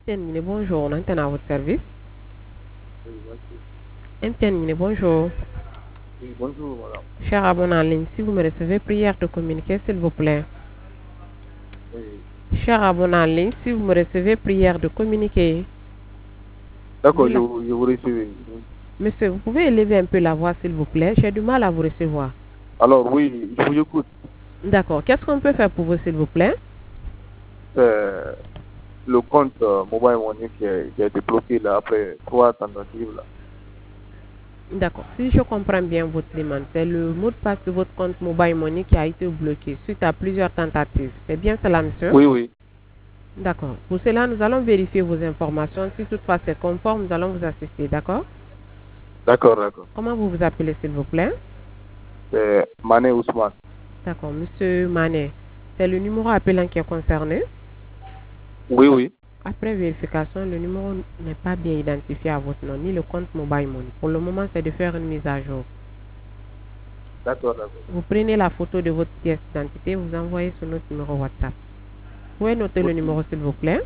MTN, bonjour, on est à votre service. Oui, MTN, bonjour. oui, bonjour, madame. Cher abonné en ligne, si vous me recevez, prière de communiquer, s'il vous plaît. Oui. Cher abonné en ligne, si vous me recevez, prière de communiquer. D'accord, Oui, là. je vous recevais. Oui. Monsieur, vous pouvez élever un peu la voix, s'il vous plaît. J'ai du mal à vous recevoir. Alors, oui, je vous écoute. D'accord. Qu'est-ce qu'on peut faire pour vous, s'il vous plaît? C'est le compte Mobile Money qui a été bloqué là, après 3 tentatives là. D'accord. Si je comprends bien votre demande, c'est le mot de passe de votre compte Mobile Money qui a été bloqué suite à plusieurs tentatives. C'est bien cela, monsieur? Oui, oui. D'accord. Pour cela, nous allons vérifier vos informations. Si toutefois c'est conforme, nous allons vous assister. D'accord? D'accord, d'accord. Comment vous vous appelez, s'il vous plaît? C'est Mané Ousmane. D'accord. Monsieur Manet, c'est le numéro appelant qui est concerné. Oui, oui. Après vérification, le numéro n'est pas bien identifié à votre nom, ni le compte Mobile Money. Pour le moment, c'est de faire une mise à jour. D'accord, d'accord. Vous prenez la photo de votre pièce d'identité, vous envoyez sur notre numéro WhatsApp. Vous pouvez noter le Ok. numéro, s'il vous plaît?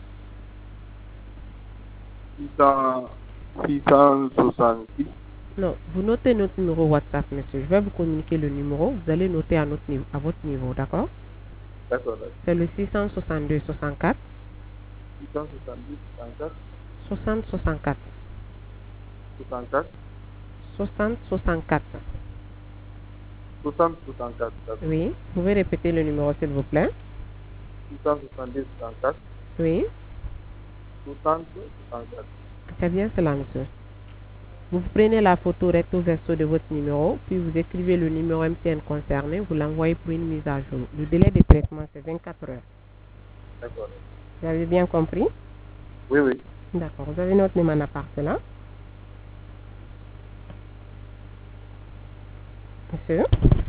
600, 666. Non, vous notez notre numéro WhatsApp, monsieur. Je vais vous communiquer le numéro. Vous allez noter à votre niveau, d'accord? D'accord, d'accord. C'est le 662 64 670, 64, 60 64 64, 60 64. 60, 64. D'accord. Oui, vous pouvez répéter le numéro, s'il vous plaît? 670, 64, Oui, 60, 64. c'est bien cela, monsieur. Vous prenez la photo recto verso de votre numéro, puis vous écrivez le numéro MTN concerné, vous l'envoyez pour une mise à jour. Le délai de traitement, c'est 24 heures. D'accord. Vous avez bien compris? Oui, oui. D'accord. Vous avez notre numéro à part cela, monsieur?